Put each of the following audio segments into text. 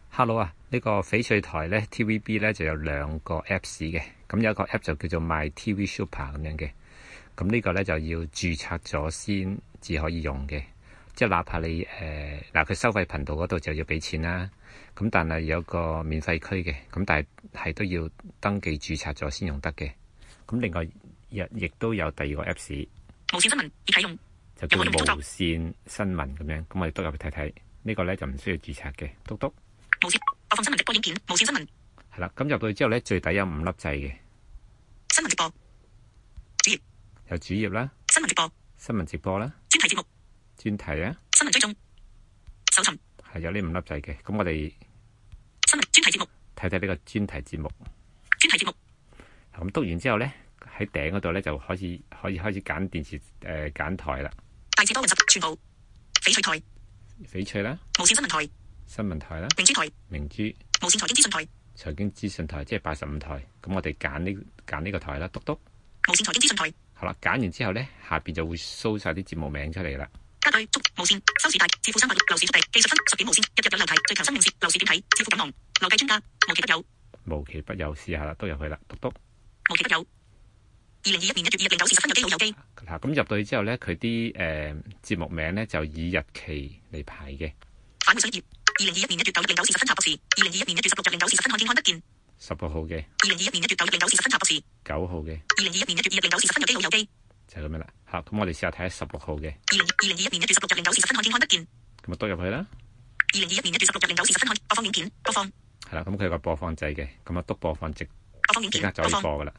Hello 啊，呢個翡翠台咧 TVB 咧就有兩個 Apps 嘅，咁有一個 App 就叫做 My TV Super 咁樣嘅，咁呢個咧就要註冊咗先至可以用嘅，即係哪怕你佢收費頻道嗰度就要俾錢啦，咁但係有個免費區嘅，咁但係都要登記註冊咗先用得嘅。咁另外亦都有第二個 Apps， 無線新聞已啟用， 就叫無線新聞咁樣，咁我哋督入去睇睇，呢個咧就唔需要註冊嘅，督督。 無線播放新聞直播影片，無線新聞係啦，咁入到去之後咧，最底有5粒掣嘅新聞直播主頁， 有主頁啦， 新聞直播， 新聞直播啦， 專題節目， 專題啊， 新聞追蹤，搜尋係有呢5粒掣嘅。咁我哋新聞專題節目， 睇睇呢個專題節目。 專題節目咁督完之後咧，喺頂嗰度咧就可以開始揀電視揀台啦。 大致多雲10全部，翡翠台， 翡翠啦， 無線新聞台， 新聞台啦， 明珠台， 明珠， 無線財經資訊台， 財經資訊台，即係85台。咁我哋揀呢個台啦，督督。 無線財經資訊台。 好啦，揀完之後咧，下邊就會 show 晒啲節目名出嚟啦。 加對足無線收視大致富300億樓市速遞技術分10點無線日日有流題最強生命線樓市點睇致富錦囊樓計專家無奇不有無奇不有，試下啦，都入去啦，督督。 無奇不有2021年1月2日09時10分有機好有機。 嗱，咁入到去之後咧，佢啲節目名咧就以日期嚟排嘅。 返回首頁2021年1月9日09時10分查博士2021年1月16日09時10分看見看得見 16號嘅 2021年1月9日09時10分查博士 9號嘅 2021年1月2日09時10分有機好有機。 就係咁樣啦。好，咁我哋試下睇下16號嘅 2021年1月16日09時10分看見看得見。 咁啊，督入去啦。 2021年1月16日09時10分看播放影片播放。 係啦，咁佢有個播放掣嘅，咁啊督播放即刻就可以播噶啦。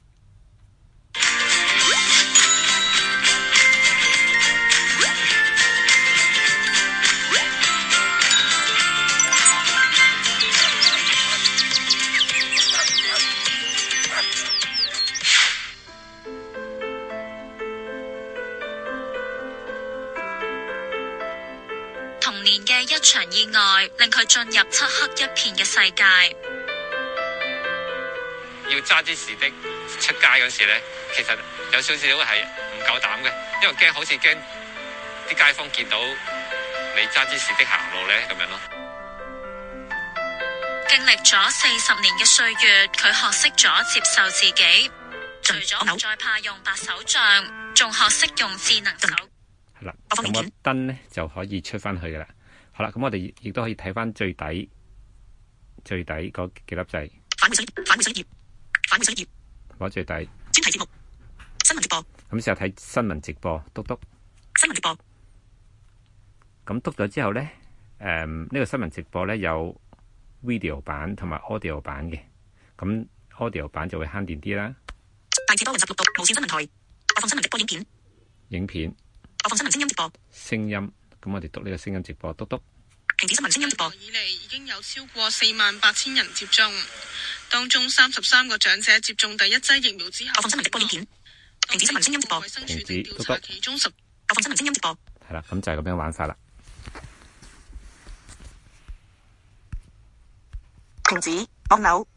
童年嘅一場意外，令佢進入漆黑一片嘅世界。 要揸支士的出街嗰時咧，其實有少少係唔夠膽嘅，因為驚好似驚啲街坊見到你揸支士的行路咧咁樣咯。 經歷咗40年嘅歲月，佢學識咗接受自己，除咗唔再怕用白手杖，仲學識用智能手。 係啦，咁個燈咧就可以出翻去噶啦。好啦，咁我哋亦都可以睇翻最底嗰幾粒掣。 返回首頁，返回首頁，返回首頁。 攞最底。 專題節目，新聞直播。 咁試下睇新聞直播，督督。 新聞直播。 咁督咗之後咧，呢個新聞直播咧有 video 版同埋 audio 版嘅。咁 audio 版就會慳電啲啦。 大致多雲16度，無線新聞台播放新聞直播影片。 影片。 播放新聞聲音直播。 聲音，咁我哋督呢個聲音直播，督督。 停止新聞聲音直播。 以嚟已經有超過48000人接種，當中33個長者接種第一劑疫苗之後。 播放新聞直播影片。停止新聞聲音直播。 停止，督督。 其中10。 播放新聞聲音直播。 係啦，咁就係咁樣玩法啦。 停止按鈕。